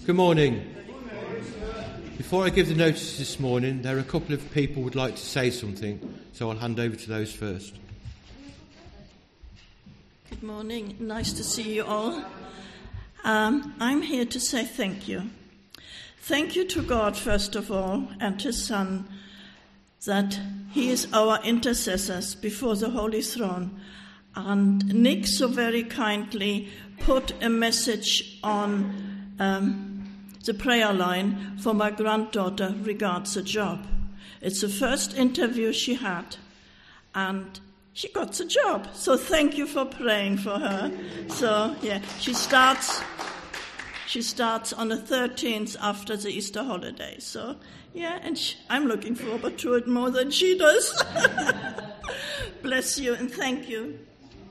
Good morning. Before I give the notice this morning, there are a couple of people who would like to say something, so I'll hand over to those first. Good morning. Nice to see you all. I'm here to say thank you. Thank you to God, first of all, and to His Son, that He is our intercessors before the Holy Throne. And Nick so very kindly put a message on the prayer line for my granddaughter regards a job. It's the first interview she had, and she got the job. So thank you for praying for her. So, yeah, she starts on the 13th after the Easter holiday. So, yeah, and I'm looking forward to it more than she does. Bless you and thank you.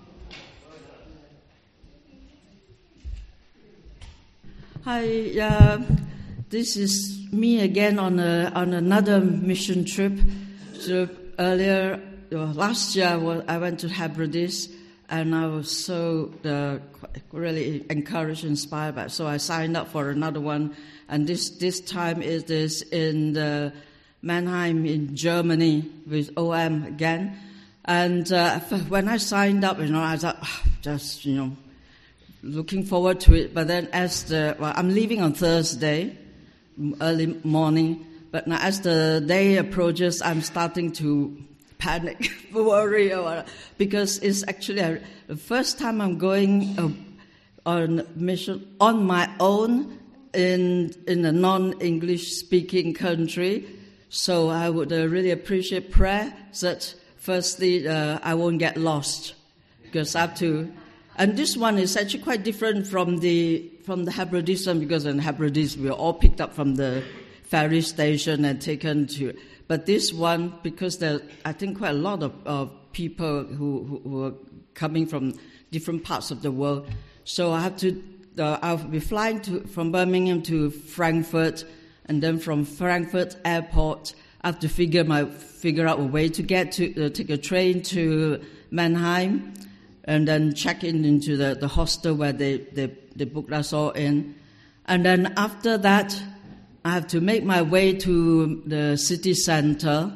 Hi, this is me again on another mission trip. So earlier, last year, I went to Hebrides, and I was so really encouraged, inspired by it. So I signed up for another one, and this time it is in the Mannheim in Germany with OM again. And when I signed up, I thought, just looking forward to it. But then I'm leaving on Thursday, early morning. But now as the day approaches, I'm starting to panic, worry, because it's actually the first time I'm going on mission on my own in a non-English speaking country. So I would really appreciate prayer that firstly I won't get lost, because I have to. And this one is actually quite different from the Hebrides one, because in Hebrides we were all picked up from the ferry station and taken to. But this one, because there, I think quite a lot of people who are coming from different parts of the world. So I have to. I'll be flying from Birmingham to Frankfurt, and then from Frankfurt Airport, I have to figure out a way to get to take a train to Mannheim. And then check into the hostel where they booked us all in. And then after that, I have to make my way to the city center.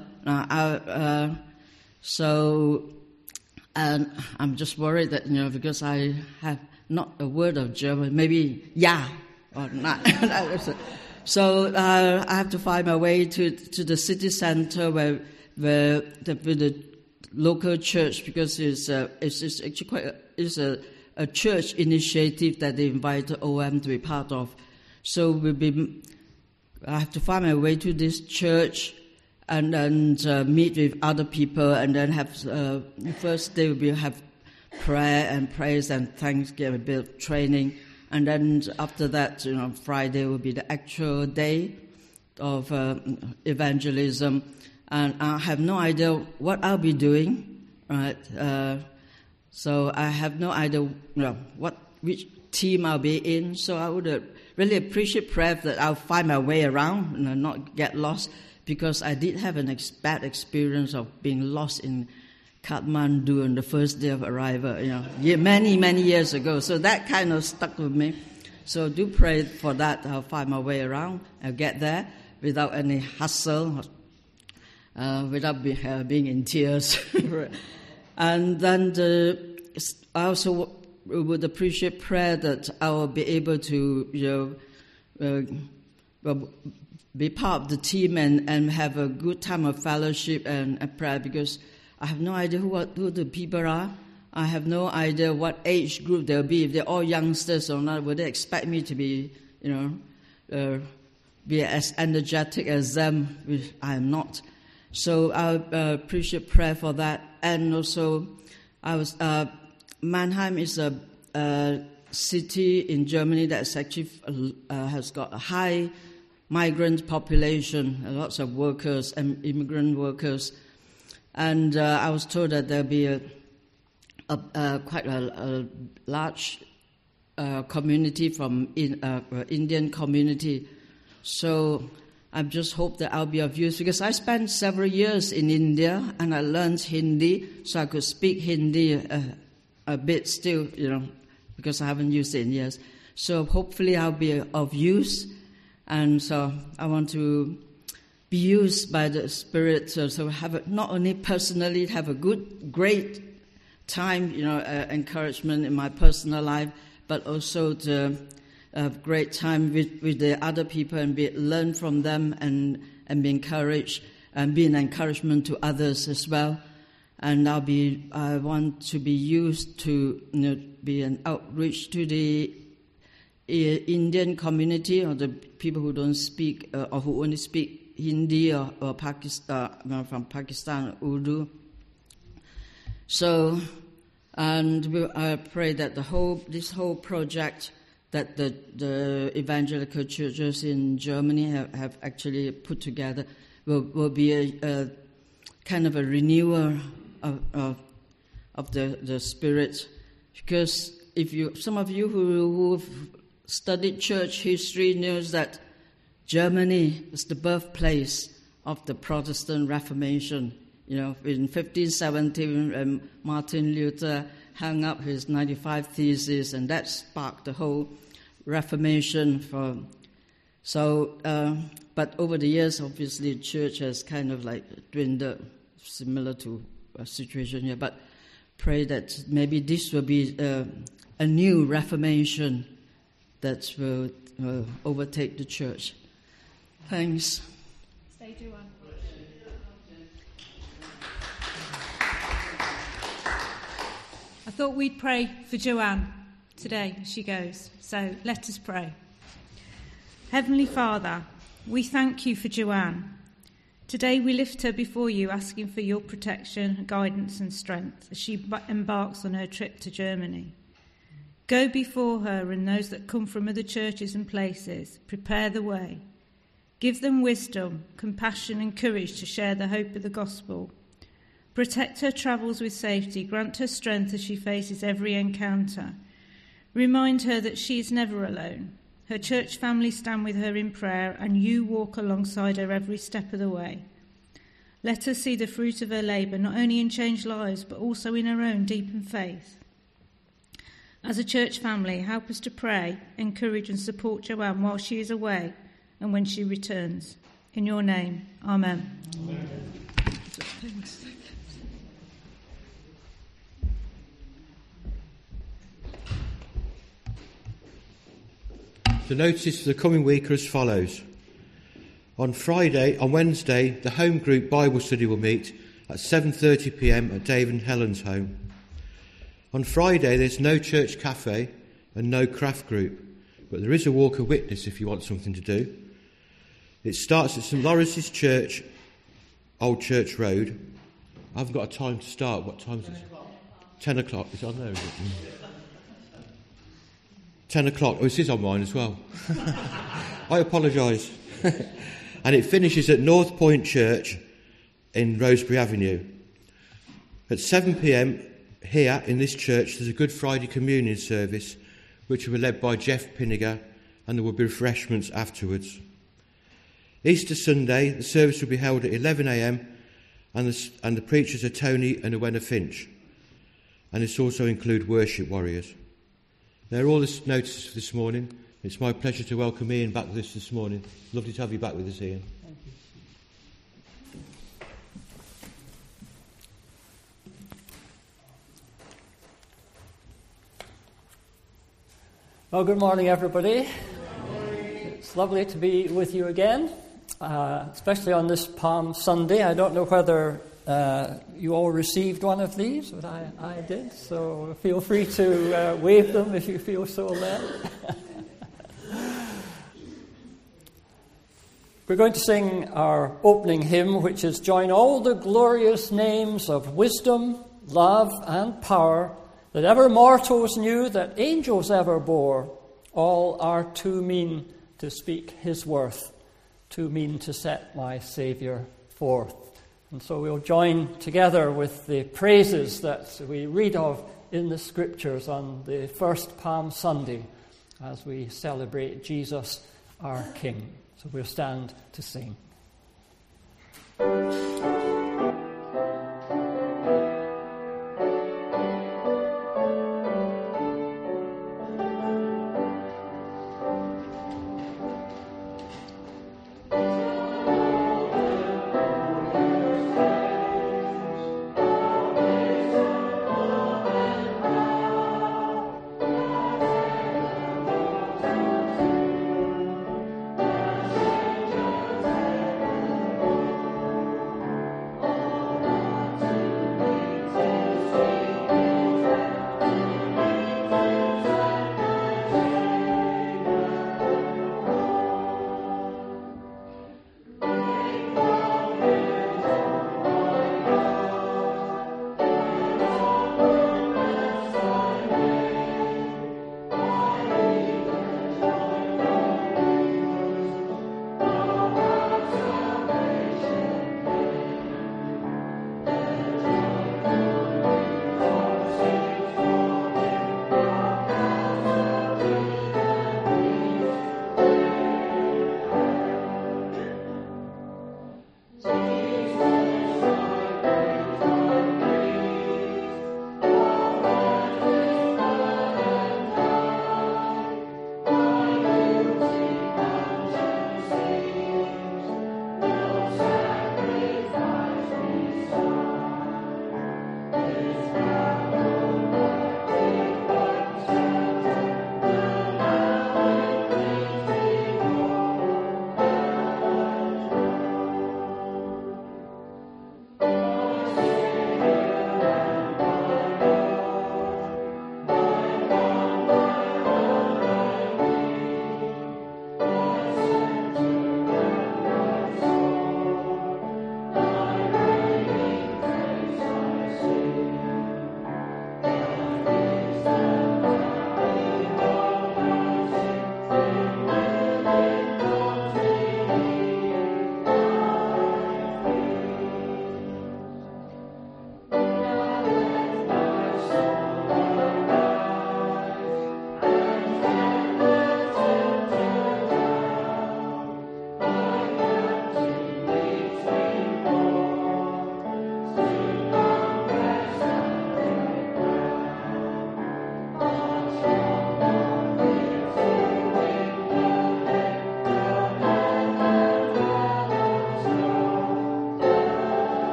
And I'm just worried that, because I have not a word of German, maybe ja or not. So I have to find my way to the city center where the local church, because it's actually a church initiative that they invited OM to be part of. So I have to find my way to this church and meet with other people, and then have first day will have prayer and praise and thanksgiving, a bit of training, and then after that, Friday will be the actual day of evangelism. And I have no idea what I'll be doing, right? So I have no idea, which team I'll be in. So I would really appreciate prayer that I'll find my way around and not get lost, because I did have an bad experience of being lost in Kathmandu on the first day of arrival, many, many years ago. So that kind of stuck with me. So do pray for that. I'll find my way around. I'll get there without any hassle. Without being in tears. And then I also would appreciate prayer that I will be able to be part of the team and have a good time of fellowship and prayer, because I have no idea who the people are. I have no idea what age group they'll be. If they're all youngsters or not, would they expect me to be, be as energetic as them? I am not. So I appreciate prayer for that. And also, Mannheim is a city in Germany that's actually has got a high migrant population, lots of workers and immigrant workers. And I was told that there'll be quite a large community from Indian community. So I just hope that I'll be of use, because I spent several years in India and I learned Hindi, so I could speak Hindi a bit still, because I haven't used it in years. So hopefully I'll be of use. And so I want to be used by the Spirit, so have not only personally have a great time, encouragement in my personal life, but also to have great time with the other people and learn from them and be encouraged and be an encouragement to others as well. And I want to be used to be an outreach to the Indian community or the people who don't speak or who only speak Hindi or Pakistan, from Pakistan, Urdu. So, and I pray that this whole project that the evangelical churches in Germany have actually put together will be a kind of a renewal of the spirit. Because some of you who've studied church history knows that Germany is the birthplace of the Protestant Reformation. In 1517, Martin Luther hung up his 95 Theses, and that sparked the whole Reformation. But over the years, obviously, the church has kind of like dwindled, similar to a situation here. But pray that maybe this will be a new Reformation that will overtake the church. Thanks. Stay Joanne. I thought we'd pray for Joanne today as she goes. So let us pray. Heavenly Father, we thank you for Joanne. Today we lift her before you, asking for your protection, guidance and strength as she embarks on her trip to Germany. Go before her and those that come from other churches and places. Prepare the way. Give them wisdom, compassion and courage to share the hope of the gospel. Protect her travels with safety. Grant her strength as she faces every encounter. Remind her that she is never alone. Her church family stand with her in prayer, and you walk alongside her every step of the way. Let her see the fruit of her labour, not only in changed lives, but also in her own deepened faith. As a church family, help us to pray, encourage and support Joanne while she is away and when she returns. In your name, amen. Amen. The notices for the coming week are as follows. On Wednesday, the home group Bible study will meet at 7:30 p.m. at Dave and Helen's home. On Friday, there's no church cafe and no craft group, but there is a walk of witness if you want something to do. It starts at St Lawrence's Church, Old Church Road. I haven't got a time to start. What time is it? 10 o'clock. It's on there, is it? 10 o'clock. Oh, it is on mine as well. I apologise. And it finishes at North Point Church in Rosebery Avenue. At 7 p.m, here in this church, there's a Good Friday communion service, which will be led by Jeff Pinniger, and there will be refreshments afterwards. Easter Sunday, the service will be held at 11 a.m, and the preachers are Tony and Owenna Finch. And this also includes worship warriors. They're all the notices for this morning. It's my pleasure to welcome Ian back with us this morning. Lovely to have you back with us, Ian. Thank you. Well, good morning, everybody. Good morning. It's lovely to be with you again, especially on this Palm Sunday. I don't know whether you all received one of these, but I did, so feel free to wave them if you feel so led. We're going to sing our opening hymn, which is "Join all the glorious names of wisdom, love, and power that ever mortals knew, that angels ever bore. All are too mean to speak his worth, too mean to set my Saviour forth." And so we'll join together with the praises that we read of in the Scriptures on the first Palm Sunday as we celebrate Jesus, our King. So we'll stand to sing.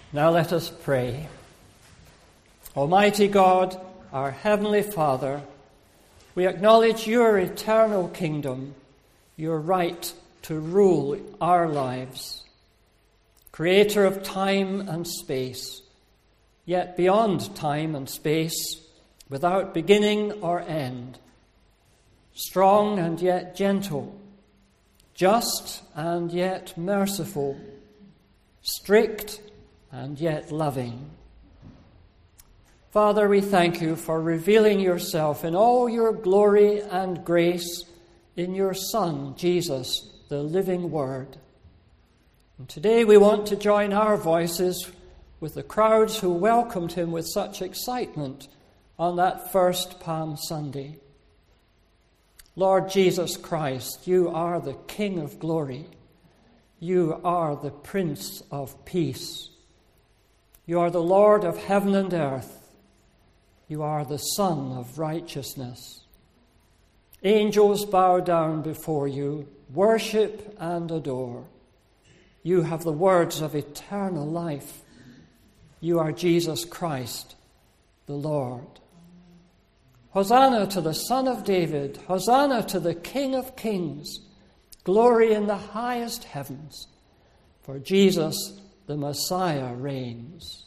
Now let us pray. Almighty God, our Heavenly Father, we acknowledge your eternal kingdom, your right to rule our lives. Creator of time and space, yet beyond time and space, without beginning or end. Strong and yet gentle, just and yet merciful, strict and yet loving. Father, we thank you for revealing yourself in all your glory and grace in your Son, Jesus, the living Word. And today we want to join our voices with the crowds who welcomed him with such excitement on that first Palm Sunday. Lord Jesus Christ, you are the King of glory. You are the Prince of peace. You are the Lord of heaven and earth. You are the Son of righteousness. Angels bow down before you, worship and adore. You have the words of eternal life. You are Jesus Christ, the Lord. Hosanna to the Son of David. Hosanna to the King of kings. Glory in the highest heavens. For Jesus, the Messiah, reigns.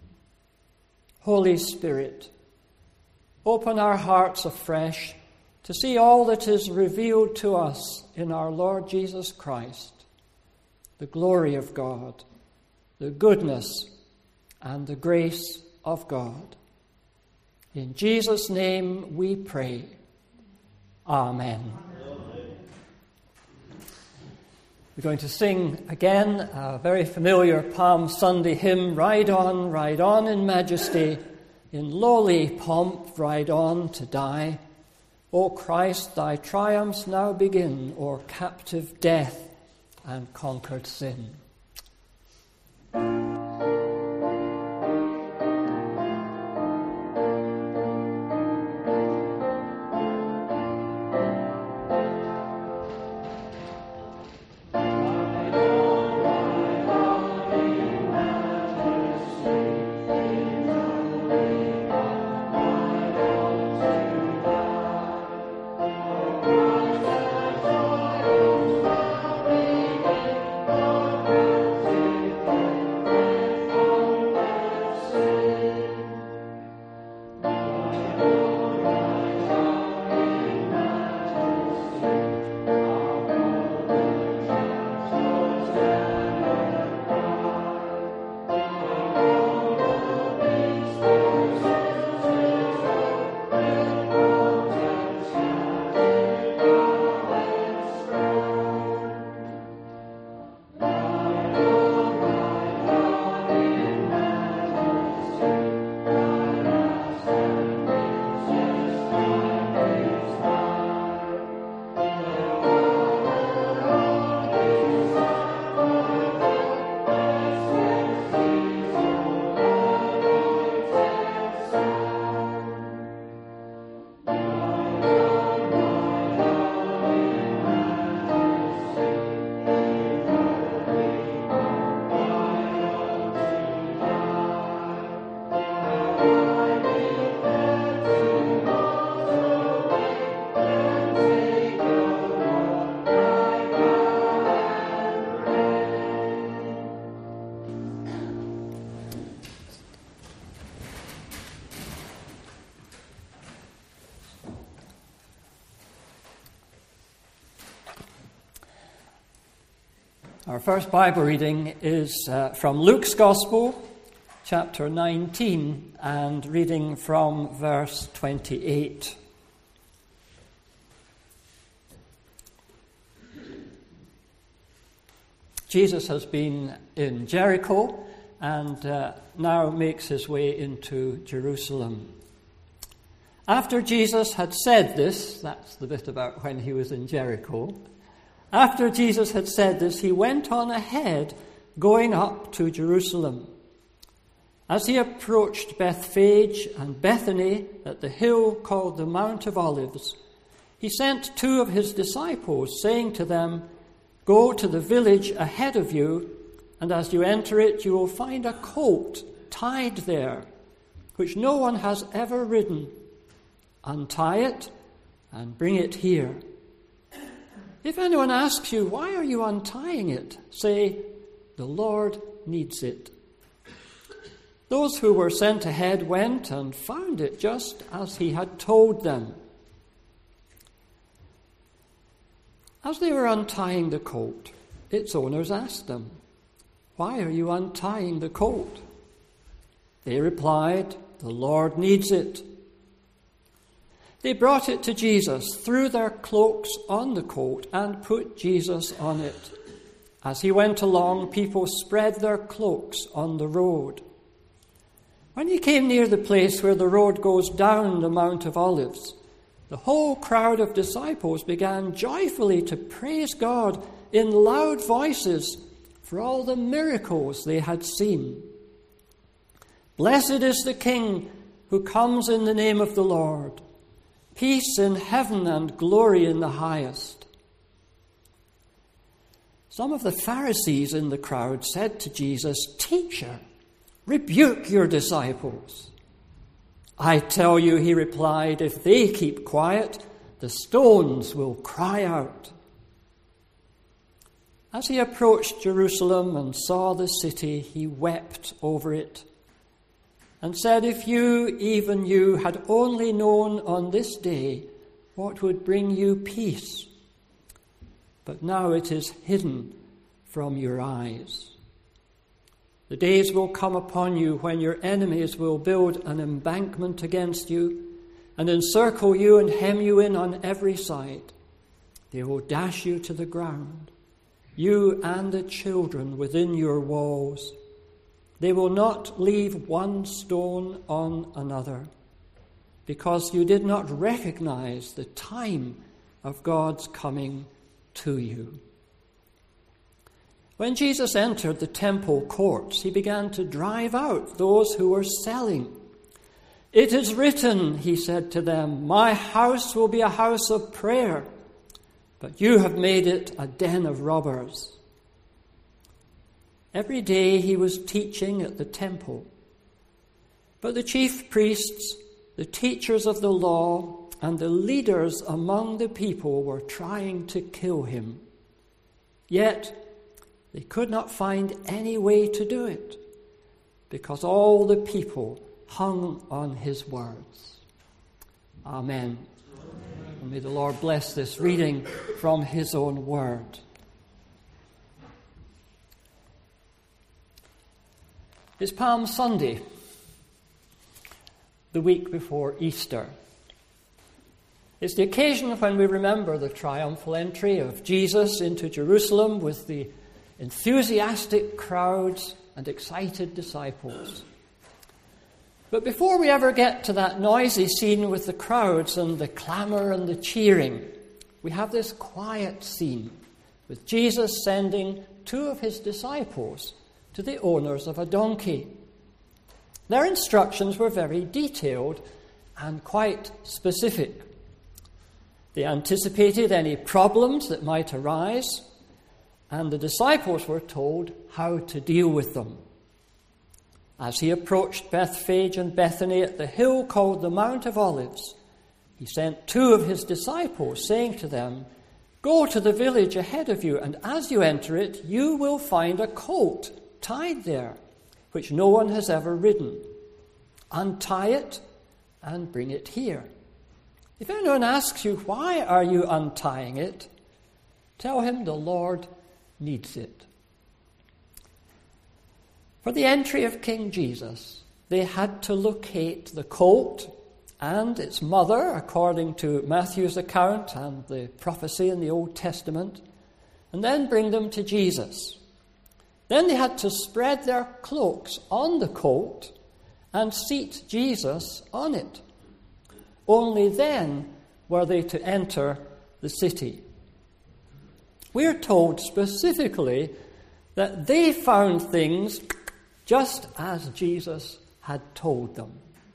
Holy Spirit, open our hearts afresh to see all that is revealed to us in our Lord Jesus Christ, the glory of God, the goodness and the grace of God. In Jesus' name we pray. Amen. We're going to sing again a very familiar Palm Sunday hymn, Ride on in majesty, in lowly pomp, ride on to die. O Christ, thy triumphs now begin o'er captive death and conquered sin. Our first Bible reading is from Luke's Gospel, chapter 19, and reading from verse 28. Jesus has been in Jericho and now makes his way into Jerusalem. After Jesus had said this, that's the bit about when he was in Jericho. After Jesus had said this, he went on ahead, going up to Jerusalem. As he approached Bethphage and Bethany at the hill called the Mount of Olives, he sent two of his disciples, saying to them, "Go to the village ahead of you, and as you enter it, you will find a colt tied there, which no one has ever ridden. Untie it and bring it here. If anyone asks you, why are you untying it? Say, the Lord needs it. Those who were sent ahead went and found it just as he had told them. As they were untying the colt, its owners asked them, why are you untying the colt? They replied, the Lord needs it. They brought it to Jesus, threw their cloaks on the colt, and put Jesus on it. As he went along, people spread their cloaks on the road. When he came near the place where the road goes down the Mount of Olives, the whole crowd of disciples began joyfully to praise God in loud voices for all the miracles they had seen. Blessed is the King who comes in the name of the Lord. Peace in heaven and glory in the highest. Some of the Pharisees in the crowd said to Jesus, Teacher, rebuke your disciples. I tell you, he replied, if they keep quiet, the stones will cry out. As he approached Jerusalem and saw the city, he wept over it and said, if you, even you, had only known on this day what would bring you peace, but now it is hidden from your eyes. The days will come upon you when your enemies will build an embankment against you and encircle you and hem you in on every side. They will dash you to the ground, you and the children within your walls. They will not leave one stone on another, because you did not recognize the time of God's coming to you. When Jesus entered the temple courts, he began to drive out those who were selling. It is written, he said to them, my house will be a house of prayer, but you have made it a den of robbers. Every day he was teaching at the temple. But the chief priests, the teachers of the law, and the leaders among the people were trying to kill him. Yet they could not find any way to do it, because all the people hung on his words. Amen. And may the Lord bless this reading from his own word. It's Palm Sunday, the week before Easter. It's the occasion when we remember the triumphal entry of Jesus into Jerusalem with the enthusiastic crowds and excited disciples. But before we ever get to that noisy scene with the crowds and the clamour and the cheering, we have this quiet scene with Jesus sending two of his disciples to the owners of a donkey. Their instructions were very detailed and quite specific. They anticipated any problems that might arise, and the disciples were told how to deal with them. As he approached Bethphage and Bethany at the hill called the Mount of Olives, he sent two of his disciples, saying to them, Go to the village ahead of you, and as you enter it, you will find a colt tied there, which no one has ever ridden. Untie it and bring it here. If anyone asks you, why are you untying it? Tell him the Lord needs it. For the entry of King Jesus, they had to locate the colt and its mother, according to Matthew's account and the prophecy in the Old Testament, and then bring them to Jesus. Then they had to spread their cloaks on the colt and seat Jesus on it. Only then were they to enter the city. We are told specifically that they found things just as Jesus had told them.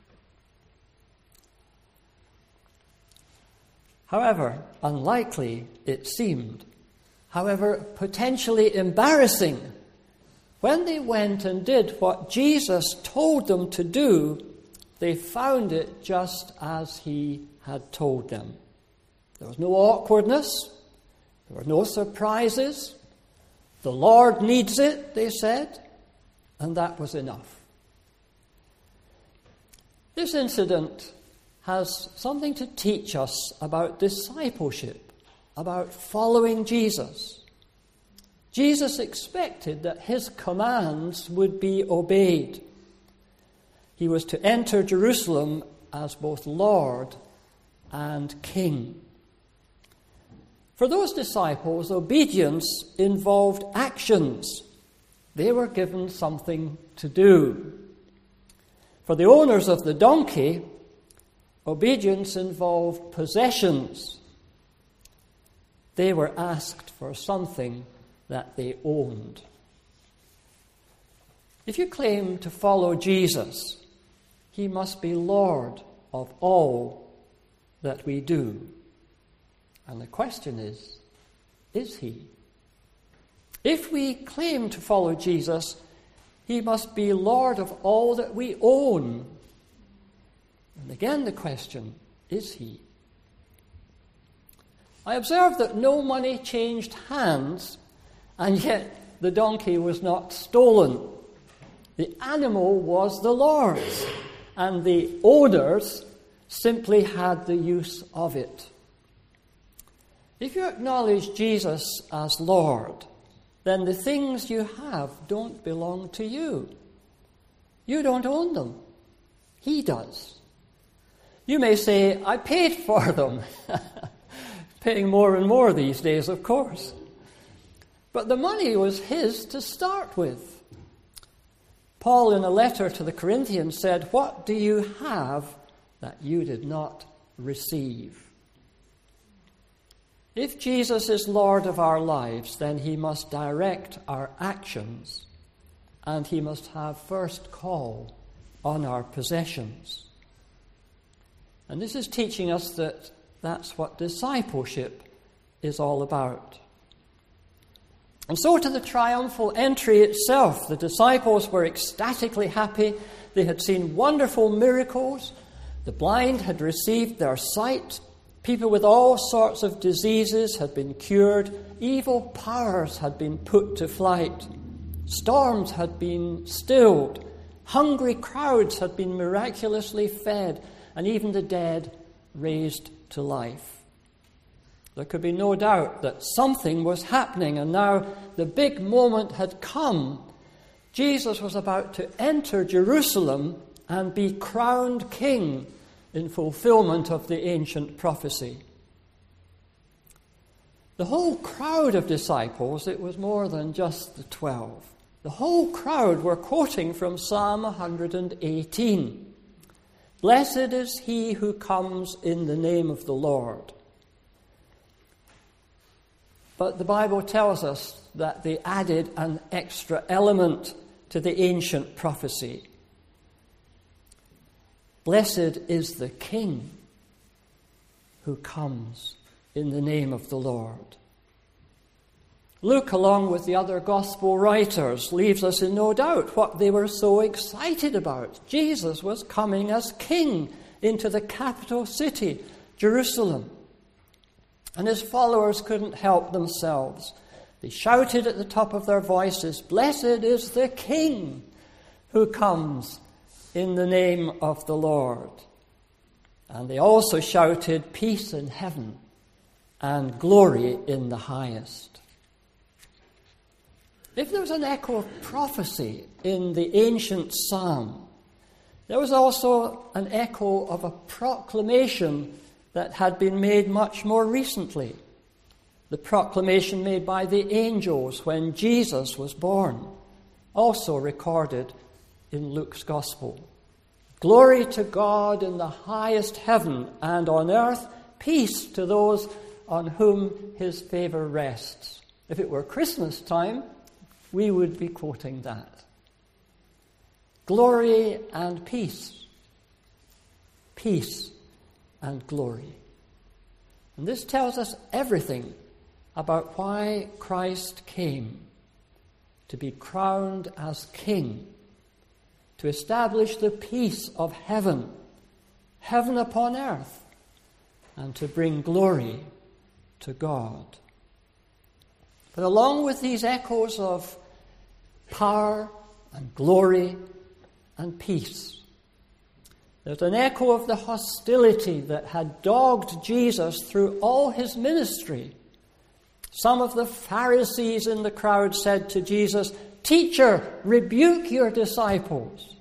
However unlikely it seemed, however potentially embarrassing, when they went and did what Jesus told them to do, they found it just as he had told them. There was no awkwardness. There were no surprises. The Lord needs it, they said, and that was enough. This incident has something to teach us about discipleship, about following Jesus. Jesus expected that his commands would be obeyed. He was to enter Jerusalem as both Lord and King. For those disciples, obedience involved actions. They were given something to do. For the owners of the donkey, obedience involved possessions. They were asked for something that they owned. If you claim to follow Jesus, he must be Lord of all that we do. And the question is he? If we claim to follow Jesus, he must be Lord of all that we own. And again the question, is he? I observed that no money changed hands, and yet the donkey was not stolen. The animal was the Lord's, and the owners simply had the use of it. If you acknowledge Jesus as Lord, then the things you have don't belong to you. You don't own them. He does. You may say, I paid for them. Paying more and more these days, of course. But the money was his to start with. Paul, in a letter to the Corinthians, said, "What do you have that you did not receive?" If Jesus is Lord of our lives, then he must direct our actions, and he must have first call on our possessions. And this is teaching us that that's what discipleship is all about. And so to the triumphal entry itself, the disciples were ecstatically happy. They had seen wonderful miracles. The blind had received their sight. People with all sorts of diseases had been cured. Evil powers had been put to flight. Storms had been stilled. Hungry crowds had been miraculously fed, and even the dead raised to life. There could be no doubt that something was happening, and now the big moment had come. Jesus was about to enter Jerusalem and be crowned king in fulfillment of the ancient prophecy. The whole crowd of disciples, it was more than just the 12. The whole crowd were quoting from Psalm 118. "Blessed is he who comes in the name of the Lord." But the Bible tells us that they added an extra element to the ancient prophecy. Blessed is the King who comes in the name of the Lord. Luke, along with the other gospel writers, leaves us in no doubt what they were so excited about. Jesus was coming as king into the capital city, Jerusalem. And his followers couldn't help themselves. They shouted at the top of their voices, "Blessed is the King who comes in the name of the Lord." And they also shouted, "Peace in heaven and glory in the highest." If there was an echo of prophecy in the ancient psalm, there was also an echo of a proclamation that had been made much more recently. The proclamation made by the angels when Jesus was born, also recorded in Luke's Gospel. "Glory to God in the highest heaven, and on earth peace to those on whom his favour rests." If it were Christmas time, we would be quoting that. Glory and peace. Peace and glory. And this tells us everything about why Christ came: to be crowned as king, to establish the peace of heaven, heaven upon earth, and to bring glory to God. But along with these echoes of power and glory and peace, there's an echo of the hostility that had dogged Jesus through all his ministry. Some of the Pharisees in the crowd said to Jesus, "Teacher, rebuke your disciples."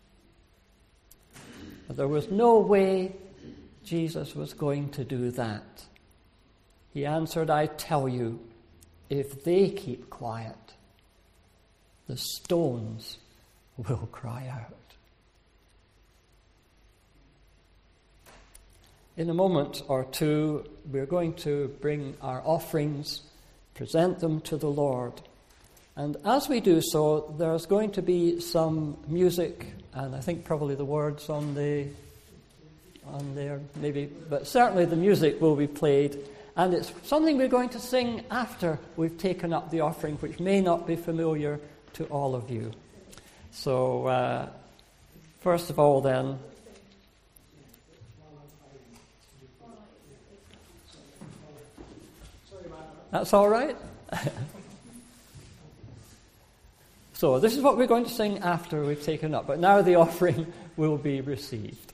But there was no way Jesus was going to do that. He answered, "I tell you, if they keep quiet, the stones will cry out." In a moment or two, we're going to bring our offerings, present them to the Lord. And as we do so, there's going to be some music, and I think probably the words on there, maybe, but certainly the music will be played. And it's something we're going to sing after we've taken up the offering, which may not be familiar to all of you. So, first of all then, that's all right? So this is what we're going to sing after we've taken up. But now the offering will be received.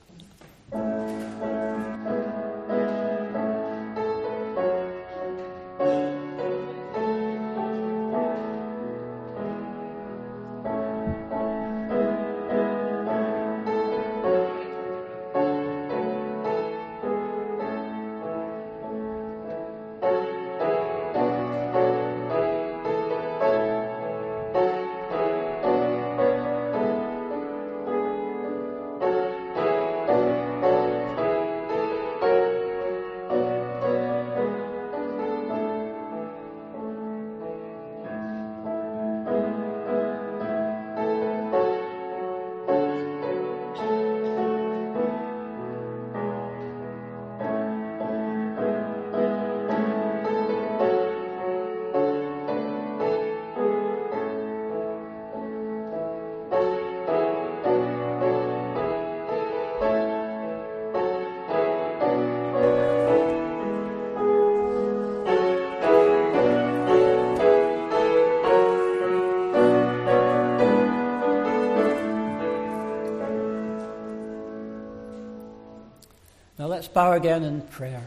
Let's bow again in prayer.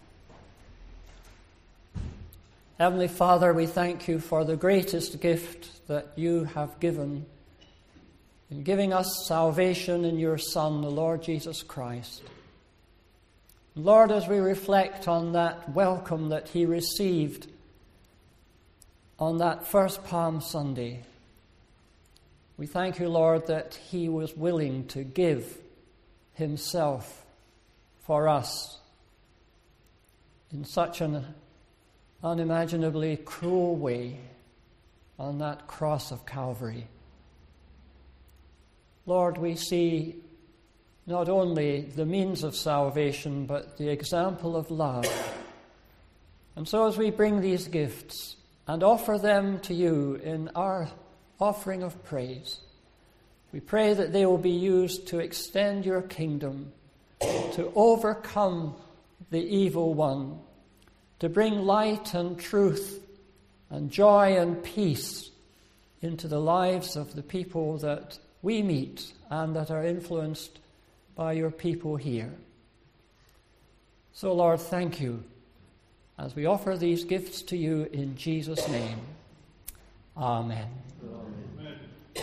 Heavenly Father, we thank you for the greatest gift that you have given in giving us salvation in your Son, the Lord Jesus Christ. Lord, as we reflect on that welcome that he received on that first Palm Sunday, we thank you, Lord, that he was willing to give himself for us in such an unimaginably cruel way on that cross of Calvary. Lord, we see not only the means of salvation, but the example of love. And so as we bring these gifts and offer them to you in our offering of praise, we pray that they will be used to extend your kingdom, to overcome the evil one, to bring light and truth and joy and peace into the lives of the people that we meet and that are influenced by your people here. So, Lord, thank you as we offer these gifts to you in Jesus' name. Amen. Amen.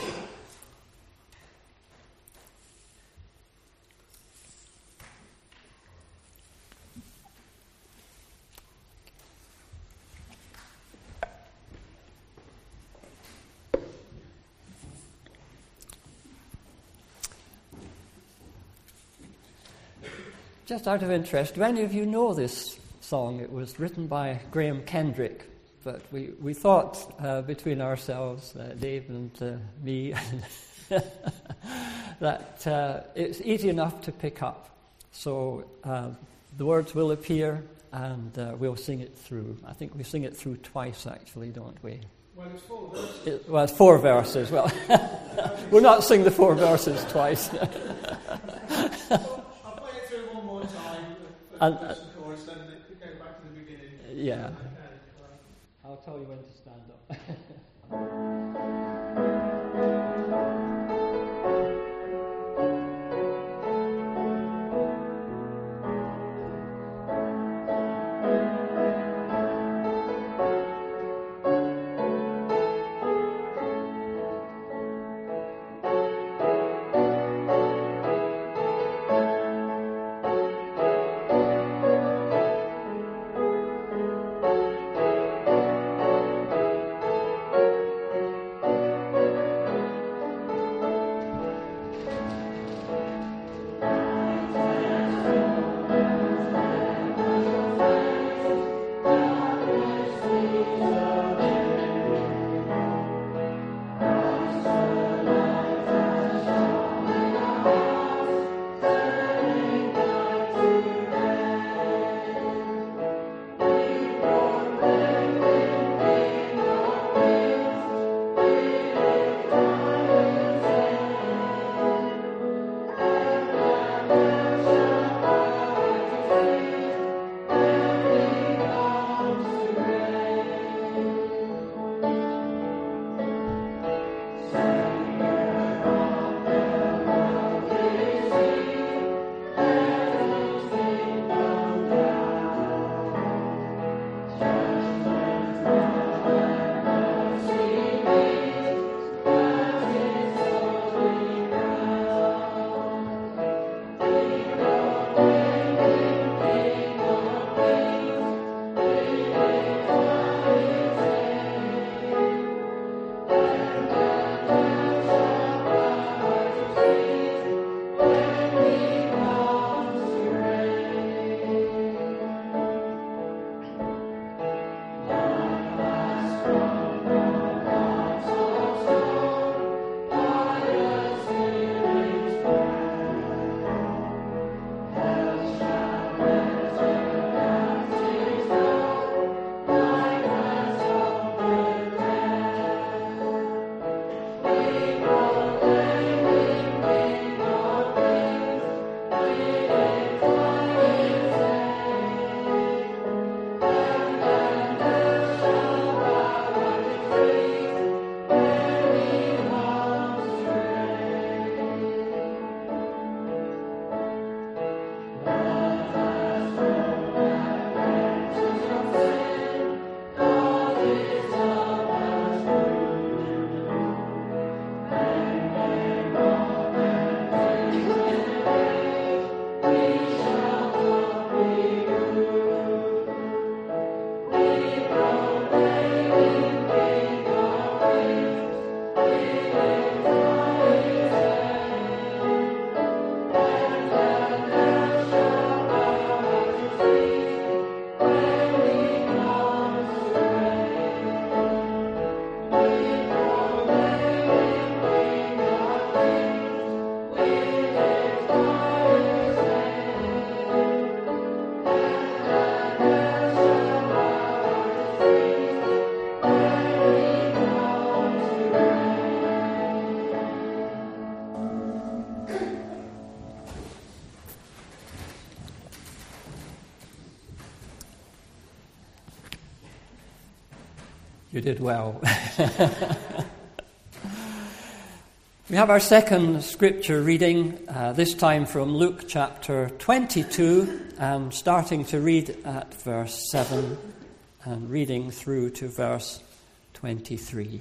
Just out of interest, do any of you know this song? It was written by Graham Kendrick, but we thought between ourselves, Dave and me, that it's easy enough to pick up. So the words will appear and we'll sing it through. I think we sing it through twice, actually, don't we? Well, it's 4 verses. Well, it's 4 verses. Well, we'll not sing the 4 verses twice. I'll play it through one more time. And, the chorus, then we go back to the beginning. Yeah. Okay. I'll tell you when to stand up. You did well. We have our second scripture reading, this time from Luke chapter 22, and starting to read at verse 7 and reading through to verse 23.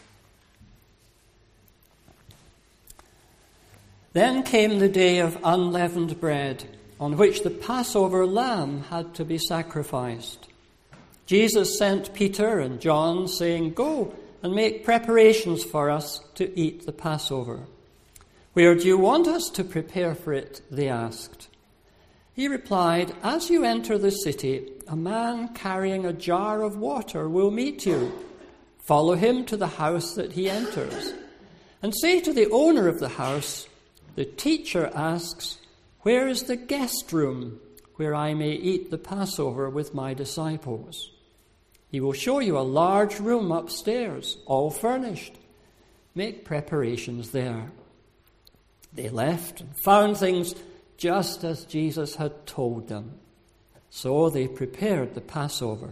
Then came the day of unleavened bread, on which the Passover lamb had to be sacrificed. Jesus sent Peter and John, saying, "Go and make preparations for us to eat the Passover." "Where do you want us to prepare for it?" they asked. He replied, "As you enter the city, a man carrying a jar of water will meet you. Follow him to the house that he enters, and say to the owner of the house, 'The teacher asks, where is the guest room where I may eat the Passover with my disciples?' He will show you a large room upstairs, all furnished. Make preparations there." They left and found things just as Jesus had told them. So they prepared the Passover.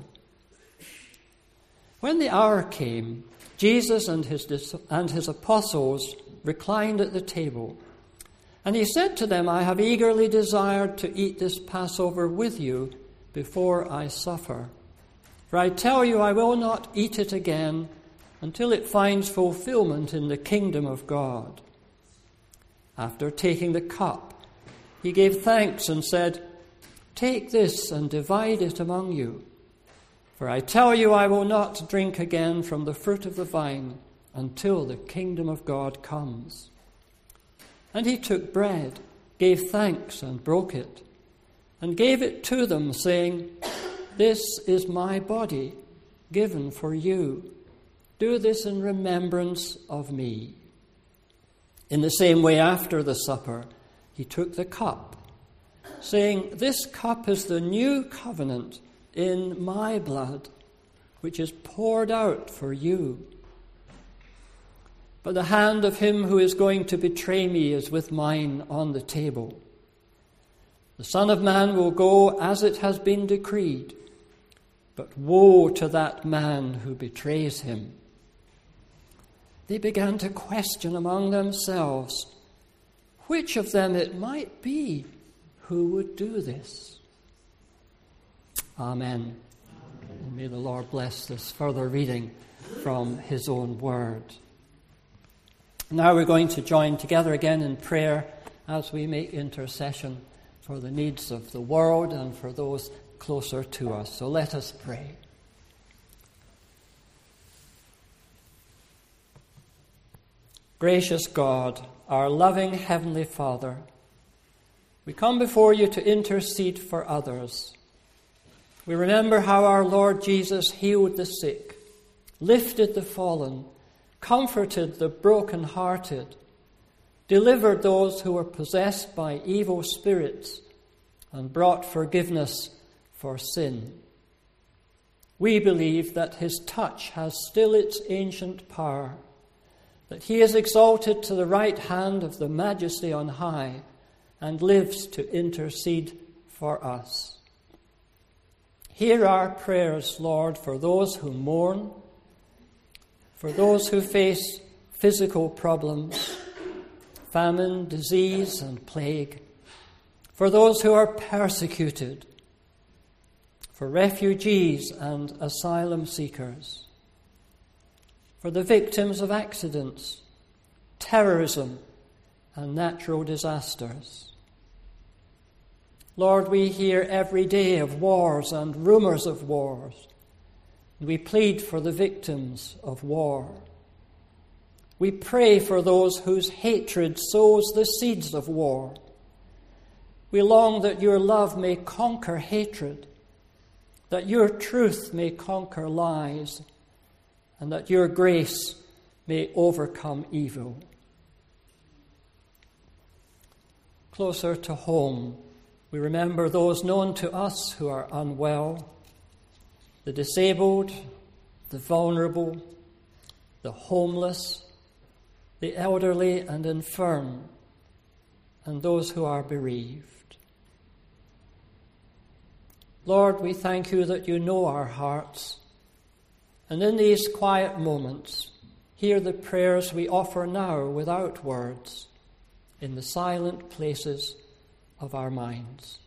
When the hour came, Jesus and his apostles reclined at the table. And he said to them, "I have eagerly desired to eat this Passover with you before I suffer. For I tell you, I will not eat it again until it finds fulfillment in the kingdom of God." After taking the cup, he gave thanks and said, "Take this and divide it among you. For I tell you, I will not drink again from the fruit of the vine until the kingdom of God comes." And he took bread, gave thanks and broke it, and gave it to them, saying, "This is my body, given for you. Do this in remembrance of me." In the same way, after the supper, he took the cup, saying, "This cup is the new covenant in my blood, which is poured out for you. But the hand of him who is going to betray me is with mine on the table. The Son of Man will go as it has been decreed, but woe to that man who betrays him." They began to question among themselves which of them it might be who would do this. Amen. And may the Lord bless this further reading from his own word. Now we're going to join together again in prayer as we make intercession for the needs of the world and for those closer to us. So let us pray. Gracious God, our loving Heavenly Father, we come before you to intercede for others. We remember how our Lord Jesus healed the sick, lifted the fallen, comforted the broken-hearted, delivered those who were possessed by evil spirits, and brought forgiveness for sin. We believe that his touch has still its ancient power, that he is exalted to the right hand of the Majesty on high and lives to intercede for us. Hear our prayers, Lord, for those who mourn, for those who face physical problems, famine, disease, and plague, for those who are persecuted, for refugees and asylum seekers, for the victims of accidents, terrorism, and natural disasters. Lord, we hear every day of wars and rumors of wars. We plead for the victims of war. We pray for those whose hatred sows the seeds of war. We long that your love may conquer hatred, that your truth may conquer lies, and that your grace may overcome evil. Closer to home, we remember those known to us who are unwell, the disabled, the vulnerable, the homeless, the elderly and infirm, and those who are bereaved. Lord, we thank you that you know our hearts, and in these quiet moments, hear the prayers we offer now without words, in the silent places of our minds.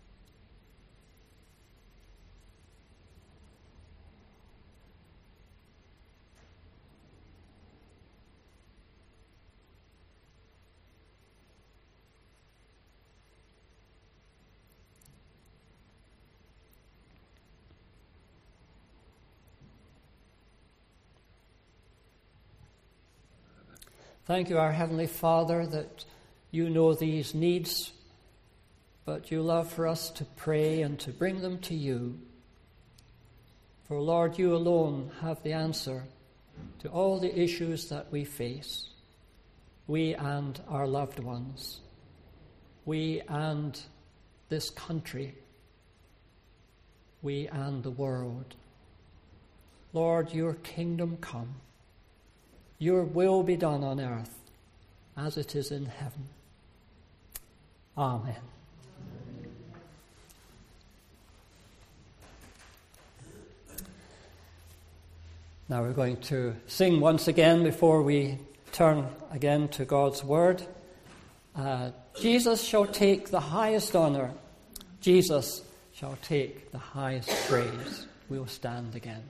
Thank you, our Heavenly Father, that you know these needs, but you love for us to pray and to bring them to you. For, Lord, you alone have the answer to all the issues that we face, we and our loved ones, we and this country, we and the world. Lord, your kingdom come. Your will be done on earth as it is in heaven. Amen. Now we're going to sing once again before we turn again to God's word. Jesus shall take the highest honour. Jesus shall take the highest praise. We'll stand again.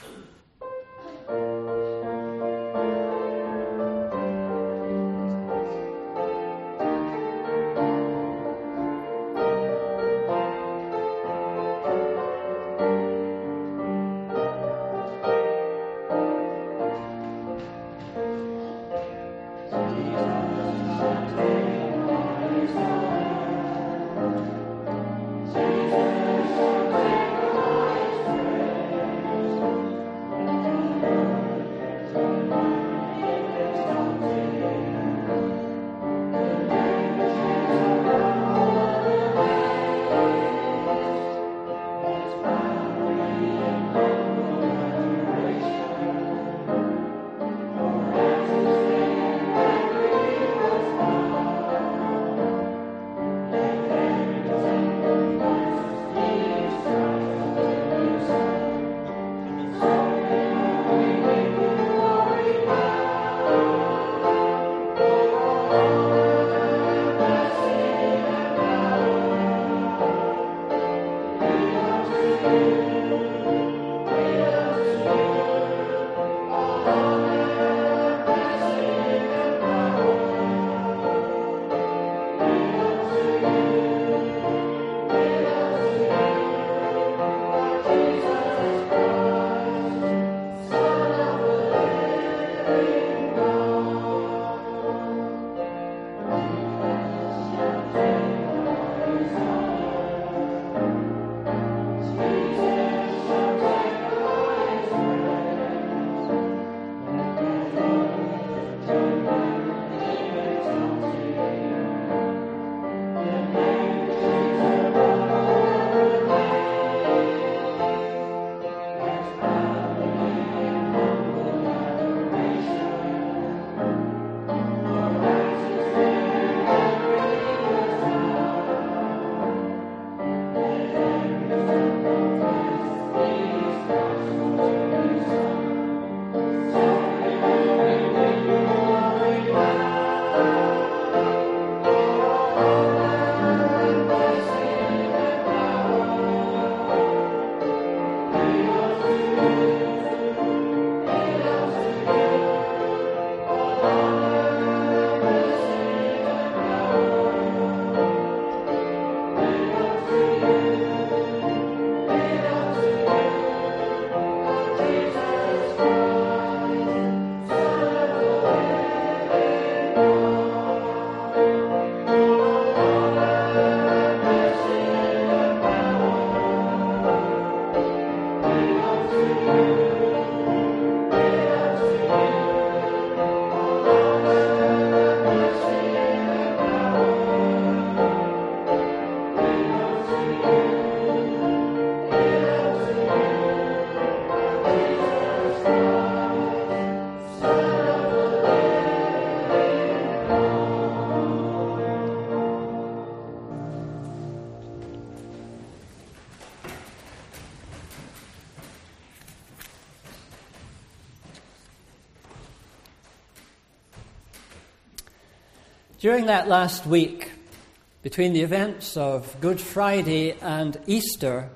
During that last week, between the events of Good Friday and Easter,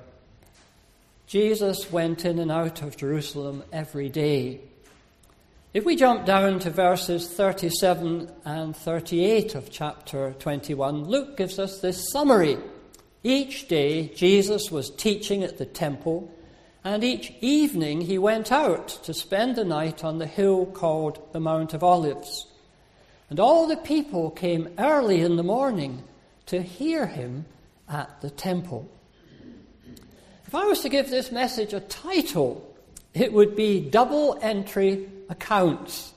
Jesus went in and out of Jerusalem every day. If we jump down to verses 37 and 38 of chapter 21, Luke gives us this summary. Each day Jesus was teaching at the temple, and each evening he went out to spend the night on the hill called the Mount of Olives. And all the people came early in the morning to hear him at the temple. If I was to give this message a title, it would be Double Entry Accounts.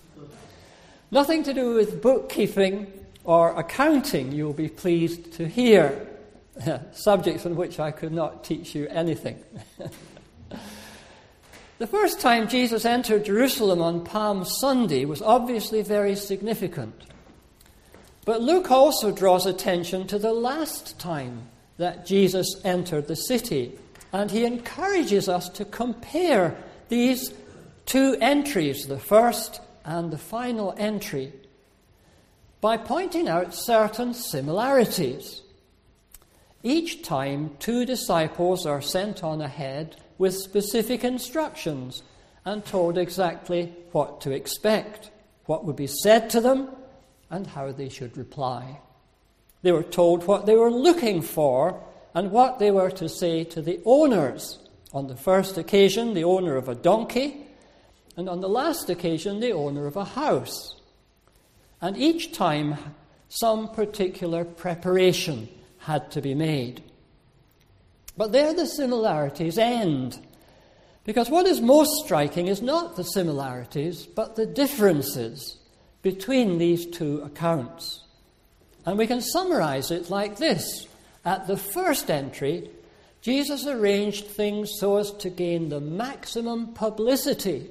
Nothing to do with bookkeeping or accounting, you'll be pleased to hear. Subjects on which I could not teach you anything. The first time Jesus entered Jerusalem on Palm Sunday was obviously very significant. But Luke also draws attention to the last time that Jesus entered the city, and he encourages us to compare these two entries, the first and the final entry, by pointing out certain similarities. Each time, two disciples are sent on ahead with specific instructions and told exactly what to expect, what would be said to them, and how they should reply. They were told what they were looking for and what they were to say to the owners. On the first occasion, the owner of a donkey, and on the last occasion, the owner of a house. And each time, some particular preparation had to be made. But there the similarities end, because what is most striking is not the similarities, but the differences between these two accounts. And we can summarize it like this. At the first entry, Jesus arranged things so as to gain the maximum publicity.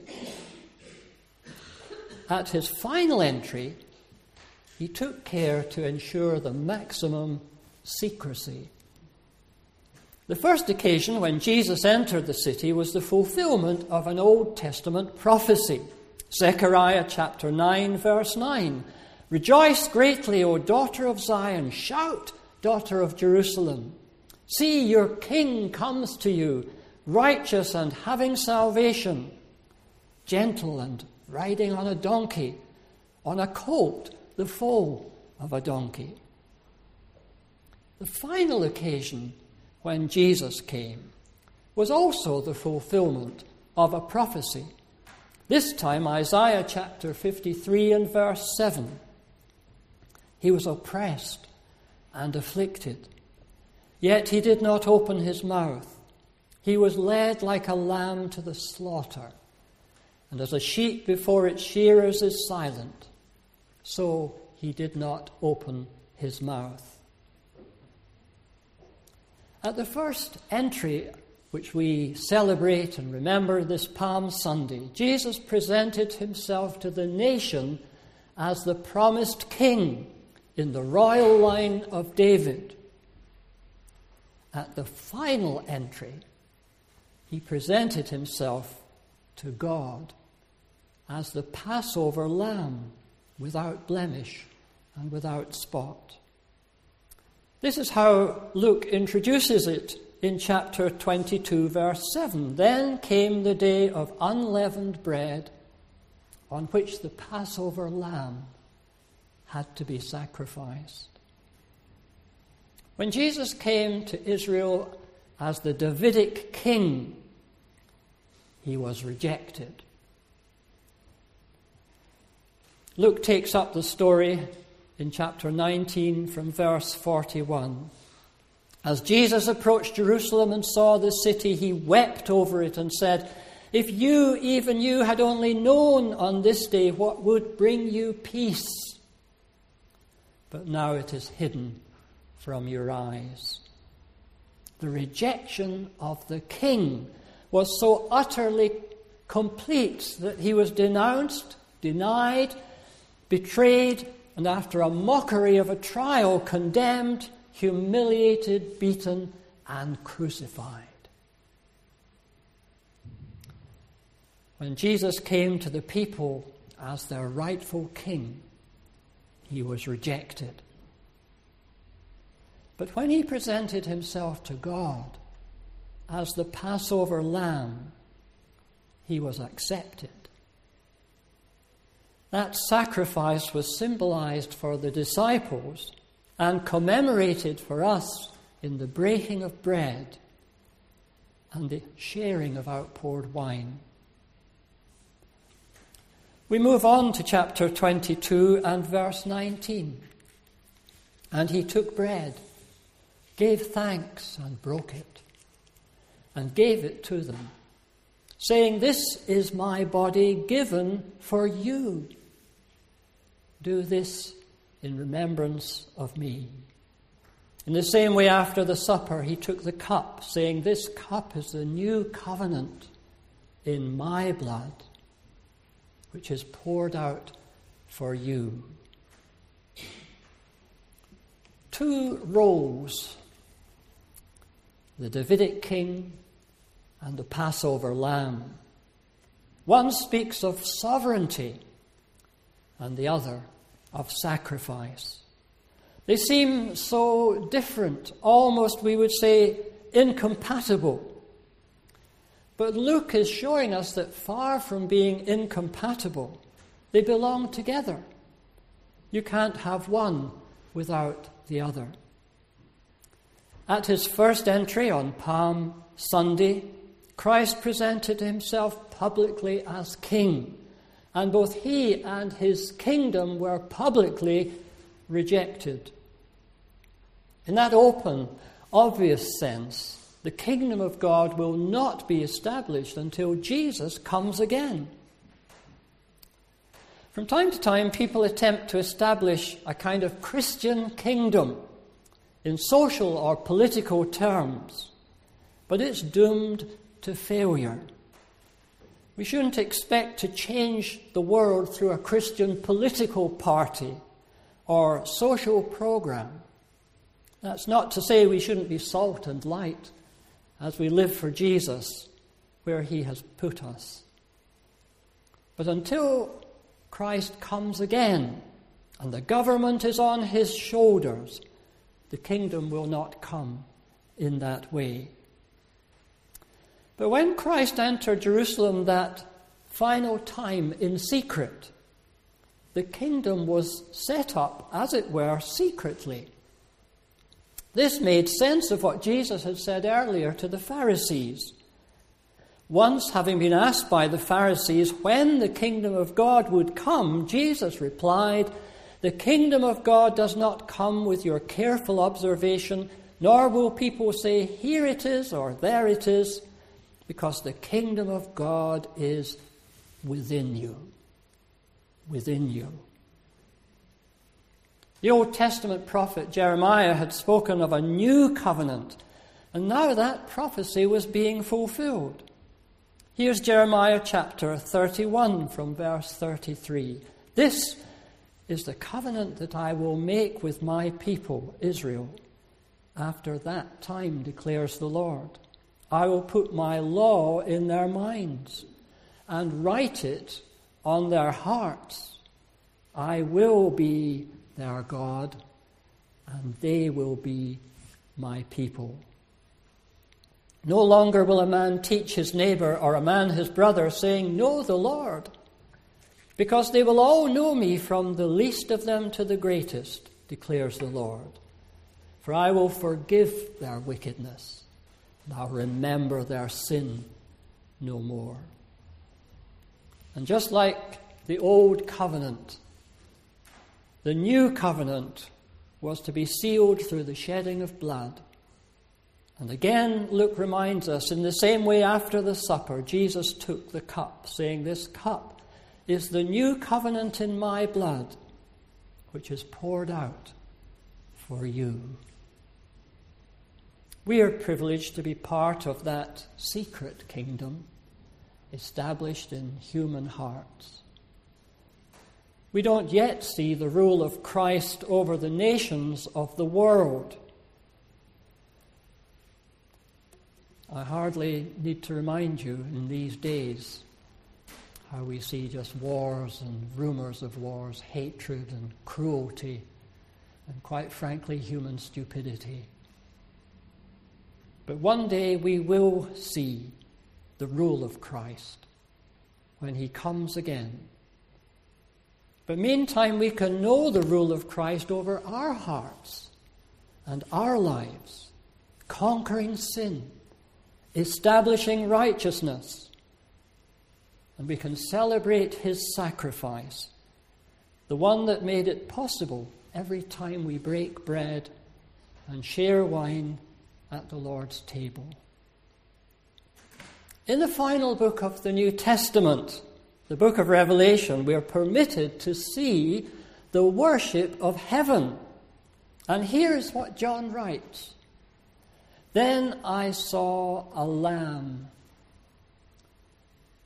At his final entry, he took care to ensure the maximum secrecy. The first occasion when Jesus entered the city was the fulfillment of an Old Testament prophecy. Zechariah chapter 9, verse 9. Rejoice greatly, O daughter of Zion. Shout, daughter of Jerusalem. See, your king comes to you, righteous and having salvation, gentle and riding on a donkey, on a colt, the foal of a donkey. The final occasion when Jesus came was also the fulfillment of a prophecy. This time, Isaiah chapter 53 and verse 7. He was oppressed and afflicted, yet he did not open his mouth. He was led like a lamb to the slaughter, and as a sheep before its shearers is silent, so he did not open his mouth. At the first entry, which we celebrate and remember this Palm Sunday, Jesus presented himself to the nation as the promised king in the royal line of David. At the final entry, he presented himself to God as the Passover lamb without blemish and without spot. This is how Luke introduces it in chapter 22, verse 7. Then came the day of unleavened bread on which the Passover lamb had to be sacrificed. When Jesus came to Israel as the Davidic king, he was rejected. Luke takes up the story in chapter 19 from verse 41. As Jesus approached Jerusalem and saw the city, he wept over it and said, "If you, even you, had only known on this day what would bring you peace. But now it is hidden from your eyes." The rejection of the king was so utterly complete that he was denounced, denied, betrayed, and after a mockery of a trial, condemned, humiliated, beaten, and crucified. When Jesus came to the people as their rightful king, he was rejected. But when he presented himself to God as the Passover lamb, he was accepted. That sacrifice was symbolized for the disciples and commemorated for us in the breaking of bread and the sharing of outpoured wine. We move on to chapter 22 and verse 19. And he took bread, gave thanks and broke it, and gave it to them, saying, "This is my body given for you. Do this in remembrance of me." In the same way, after the supper, he took the cup, saying, "This cup is the new covenant in my blood, which is poured out for you. Two roles, the Davidic king and the Passover lamb. One speaks of sovereignty and the other of sacrifice. They seem so different, almost we would say incompatible. But Luke is showing us that far from being incompatible, they belong together. You can't have one without the other. At his first entry on Palm Sunday, Christ presented himself publicly as king, and both he and his kingdom were publicly rejected. In that open, obvious sense, the kingdom of God will not be established until Jesus comes again. From time to time, people attempt to establish a kind of Christian kingdom in social or political terms, but it's doomed to failure. We shouldn't expect to change the world through a Christian political party or social program. That's not to say we shouldn't be salt and light as we live for Jesus where he has put us. But until Christ comes again and the government is on his shoulders, the kingdom will not come in that way. But when Christ entered Jerusalem that final time in secret, the kingdom was set up, as it were, secretly. This made sense of what Jesus had said earlier to the Pharisees. Once, having been asked by the Pharisees when the kingdom of God would come, Jesus replied, "The kingdom of God does not come with your careful observation, nor will people say, 'Here it is,' or 'There it is,' because the kingdom of God is within you." Within you. The Old Testament prophet Jeremiah had spoken of a new covenant, and now that prophecy was being fulfilled. Here's Jeremiah chapter 31 from verse 33. "This is the covenant that I will make with my people, Israel. After that time, declares the Lord, I will put my law in their minds and write it on their hearts. I will be their God, and they will be my people. No longer will a man teach his neighbor or a man his brother, saying, 'Know the Lord,' because they will all know me, from the least of them to the greatest, declares the Lord. For I will forgive their wickedness, and I'll remember their sin no more." And just like the old covenant, the new covenant was to be sealed through the shedding of blood. And again, Luke reminds us, in the same way after the supper, Jesus took the cup, saying, "This cup is the new covenant in my blood, which is poured out for you." We are privileged to be part of that secret kingdom established in human hearts. We don't yet see the rule of Christ over the nations of the world. I hardly need to remind you in these days how we see just wars and rumors of wars, hatred and cruelty, and quite frankly, human stupidity. But one day we will see the rule of Christ when he comes again. But meantime, we can know the rule of Christ over our hearts and our lives, conquering sin, establishing righteousness, and we can celebrate his sacrifice, the one that made it possible every time we break bread and share wine at the Lord's table. In the final book of the New Testament, the book of Revelation, we are permitted to see the worship of heaven. And here's what John writes. "Then I saw a lamb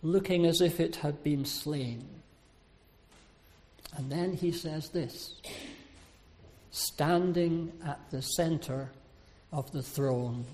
looking as if it had been slain. And then he says this, standing at the center of the throne,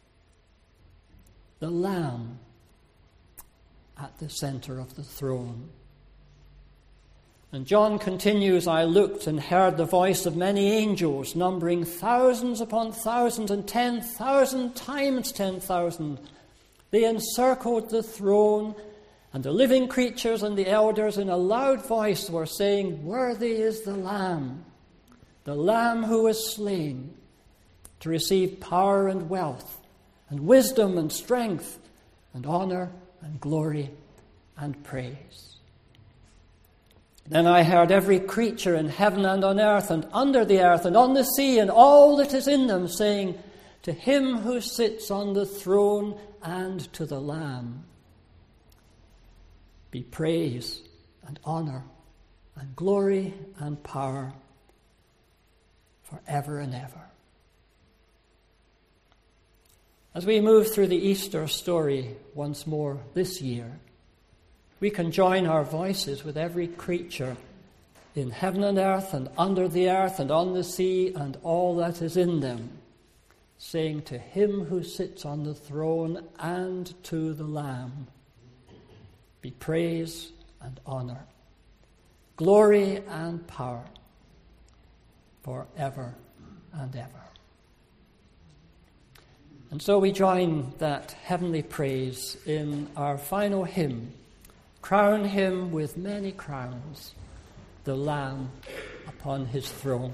the Lamb at the center of the throne. And John continues, I looked and heard the voice of many angels, numbering thousands upon thousands and 10,000 times 10,000. They encircled the throne, and the living creatures and the elders in a loud voice were saying, Worthy is the Lamb who was slain, to receive power and wealth, and wisdom and strength, and honor and glory and praise. Then I heard every creature in heaven and on earth and under the earth and on the sea and all that is in them, saying, To him who sits on the throne and to the Lamb be praise and honor and glory and power forever and ever. As we move through the Easter story once more this year, we can join our voices with every creature in heaven and earth and under the earth and on the sea and all that is in them, saying, To him who sits on the throne and to the Lamb be praise and honor, glory and power forever and ever. And so we join that heavenly praise in our final hymn, Crown him with many crowns, the Lamb upon his throne.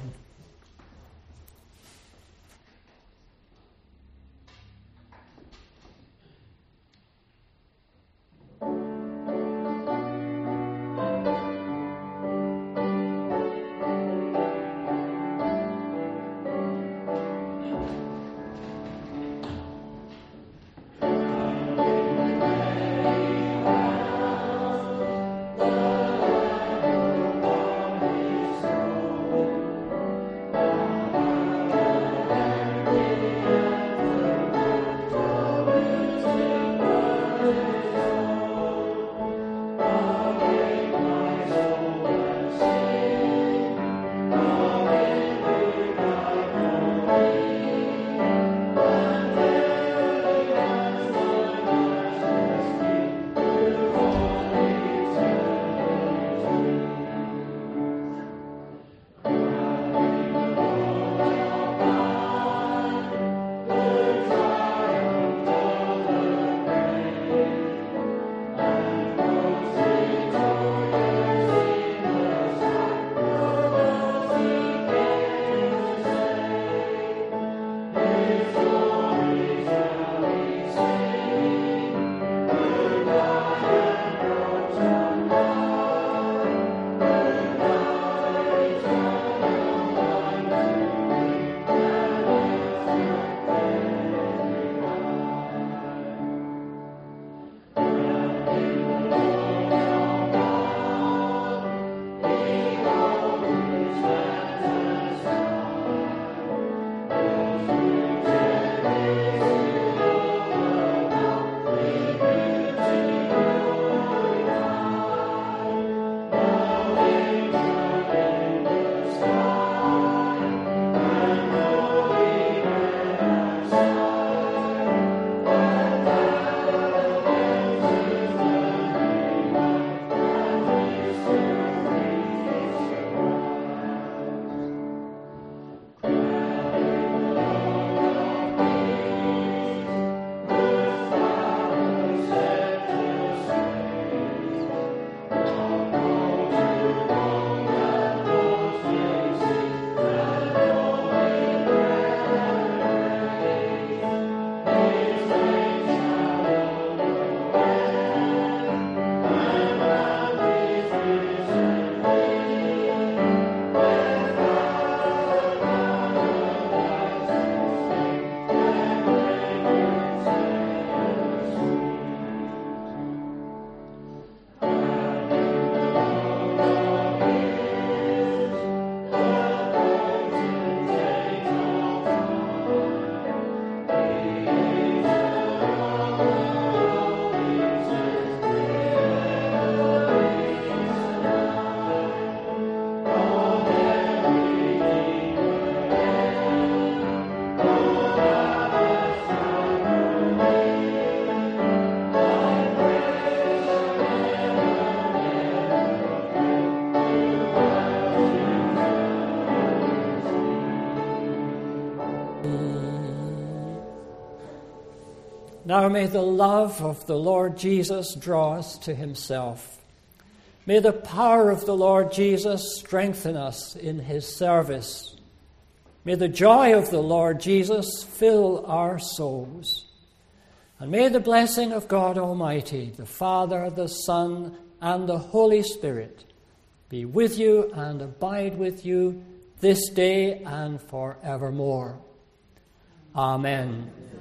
Now may the love of the Lord Jesus draw us to himself. May the power of the Lord Jesus strengthen us in his service. May the joy of the Lord Jesus fill our souls. And may the blessing of God Almighty, the Father, the Son, and the Holy Spirit be with you and abide with you this day and forevermore. Amen.